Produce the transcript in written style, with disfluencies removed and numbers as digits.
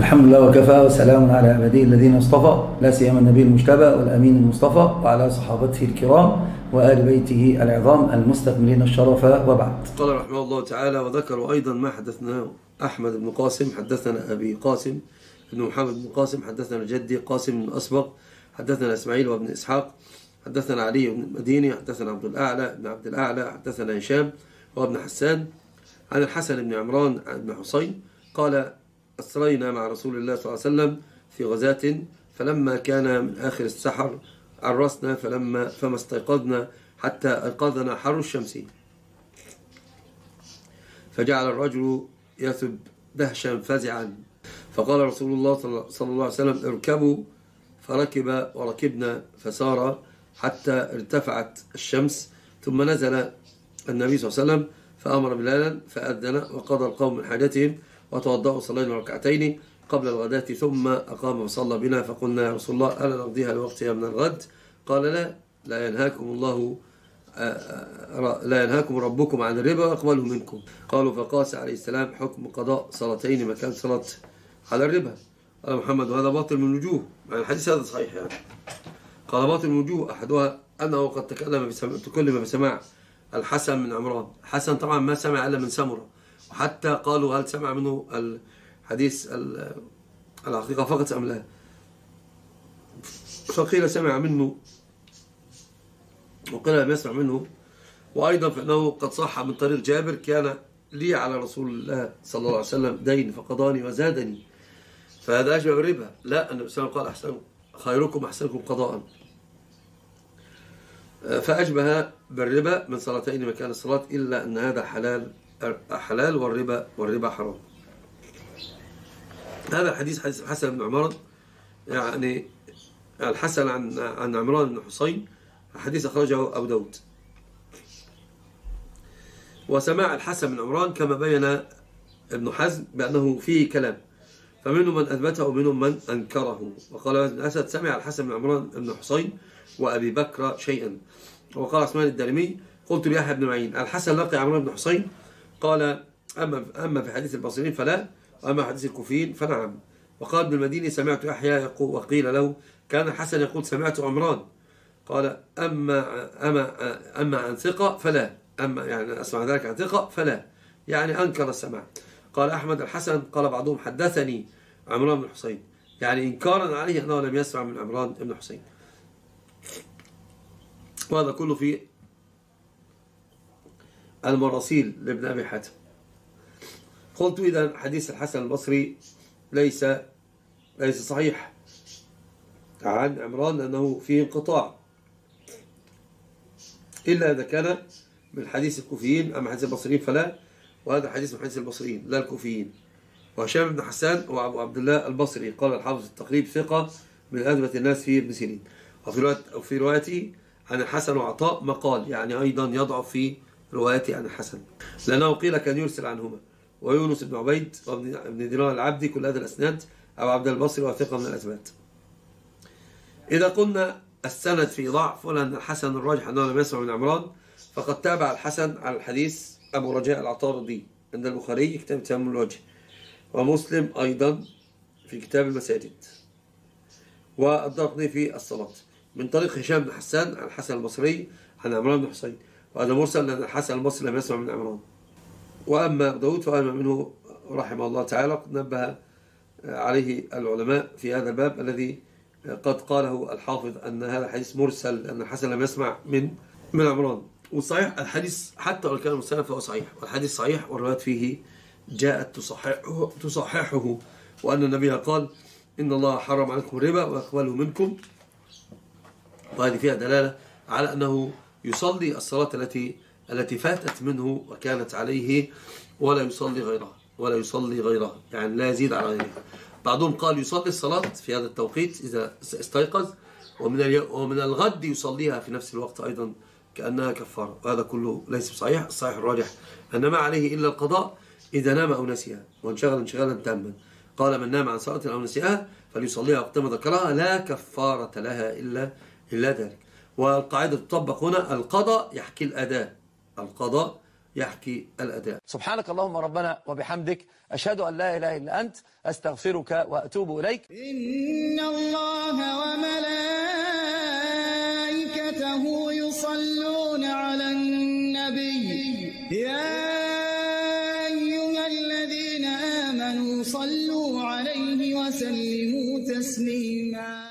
الحمد لله وكفى وسلام على عباده الذين اصطفى، لا سيما النبي المجتبى والأمين المصطفى وعلى صحابته الكرام وآل بيته العظام المستكملين الشرف، وبعد. قال رحمه الله تعالى: وذكروا أيضا ما حدثنا أحمد بن قاسم حدثنا أبي قاسم بن محمد بن قاسم حدثنا جدي قاسم بن أسبق حدثنا إسماعيل وابن إسحاق حدثنا علي بن المديني حدثنا عبد الأعلى بن عبد الأعلى حدثنا هشام وابن حسان عن الحسن بن عمران بن حسين قال: أسرينا مع رسول الله صلى الله عليه وسلم في غزاة، فلما كان من آخر السحر عرسنا فما استيقظنا حتى أيقظنا حر الشمس، فجعل الرجل يثب دهشا فزعا، فقال رسول الله صلى الله عليه وسلم: اركبوا، فركب وركبنا فسار حتى ارتفعت الشمس، ثم نزل النبي صلى الله عليه وسلم فأمر بلالا فأذن، وقضى القوم من حاجتهم وتوضأوا وصلينا ركعتين قبل الغداة، ثم أقام وصلى بنا، فقلنا: يا رسول الله ألا نقضيها لوقتها من الغد؟ قال: لا ينهاكم ربكم عن الربا ويقبله منكم. قالوا: فقاس عليه السلام حكم قضاء صلاتين مكان صلاة على الربا. قال محمد: وهذا باطل من وجوه، يعني الحديث هذا صحيح يعني. قال: باطل من وجوه، أحدها أنه قد تكلم بسماع الحسن من عمران. حسن طبعا ما سمع إلا من سمرة، وحتى قالوا: هل سمع منه الحديث الحقيقة فقط أم لا؟ فقيل سمع منه وقيل لم يسمع منه. وأيضا فإنه قد صح من طريق جابر: كان لي على رسول الله صلى الله عليه وسلم دين فقضاني وزادني، فهذا أشبه بالربا. لا، النبي صلى الله عليه وسلم قال: خيركم أحسنكم قضاء، فأشبه بالربا من صلاتين مكان الصلاة، إلا أن هذا حلال والربا حرام. هذا الحديث حديث الحسن بن عمران، يعني الحسن عن عمران بن حسين، حديث أخرجه أبو داود. وسماع الحسن بن عمران كما بين ابن حزم بأنه فيه كلام، فمنهم من أثبته ومنهم من أنكره. وقال ابن أسد: سمع الحسن بن عمران بن حسين وأبي بكر شيئا. وقال عثمان الدارمي: قلت ليحيى بن معين: الحسن لقي عمران بن حسين؟ قال: أما في حديث البصريين فلا، وأما حديث الكوفيين فنعم. وقال ابن المديني: سمعت يحيى يقول، وقيل له: كان الحسن يقول: سمعت عمران. قال: أما عن ثقة فلا، أما يعني أسمع ذلك عن ثقة فلا، يعني أنكر السماع. قال أحمد: الحسن قال بعضهم: حدثني عمران بن حسين، يعني إنكارا عليه أنه لم يسمع من عمران بن حسين. وهذا كله في المراسيل لابن أبي حاتم. قلت: إذا حديث الحسن البصري ليس صحيح عن عمران، لأنه فيه انقطاع، إلا إذا كان من حديث الكوفيين. أما حديث البصريين فلا، وهذا حديث من حديث البصريين لا الكوفيين. وهشام بن حسان وأبو عبد الله البصري قال الحافظ التقريب: ثقة من أثبت الناس في ابن سيرين. وفي روايته عن الحسن وعطاء مقال، يعني أيضا يضعف في روايته عن الحسن، لأنه قيل كان يرسل عنهما. ويونس بن عبيد وابن دينار العبدي كل هذا الأسناد أبو عبد الله البصري وثقة من الأثبات. إذا قلنا السند في ضعف، ولأن الحسن الراجح أنه لم يسمع من عمران، فقد تابع الحسن على الحديث أبو رجاء العطاردي عند البخاري كتاب تيمم الوجه، ومسلم أيضا في كتاب المساجد، والدارقطني في الصلاة، من طريق هشام بن حسان عن الحسن البصري عن عمران بن حسين، وهذا مرسل لأن الحسن البصري لم يسمع من عمران. وأما أبو داود فأما منه رحمه الله تعالى، قد نبه عليه العلماء في هذا الباب الذي قد قاله الحافظ أن هذا الحديث مرسل لأن الحسن لم يسمع من عمران. والصحيح الحديث حتى لو كان مرسلا فهو صحيح، والحديث صحيح، والروايات فيه جاءت تصححه، وأن النبي قال: إن الله حرم عليكم الربا ويقبله منكم. وهذه فيها دلالة على أنه يصلي الصلاة التي فاتت منه وكانت عليه، ولا يصلي غيرها، يعني لا يزيد على غيرها. بعضهم قال يصلي الصلاة في هذا التوقيت إذا استيقظ، ومن الغد يصليها في نفس الوقت أيضا كأنها كفارة، وهذا كله ليس بصحيح. الصحيح الراجح أن ما عليه إلا القضاء إذا نام أو نسيها وانشغل انشغالا تاما. قال: من نام عن صلاة أو نسيها فليصليها وقتما ذكرها، لا كفارة لها إلا ذلك. والقاعدة تطبق هنا: القضاء يحكي الأداء، القضاء يحكي الأداء. سبحانك اللهم ربنا وبحمدك، أشهد أن لا إله إلا أنت، أستغفرك وأتوب إليك. إن الله وملائكته يصلون على النبي يا أيها الذين آمنوا صلوا عليه وسلموا تسليما.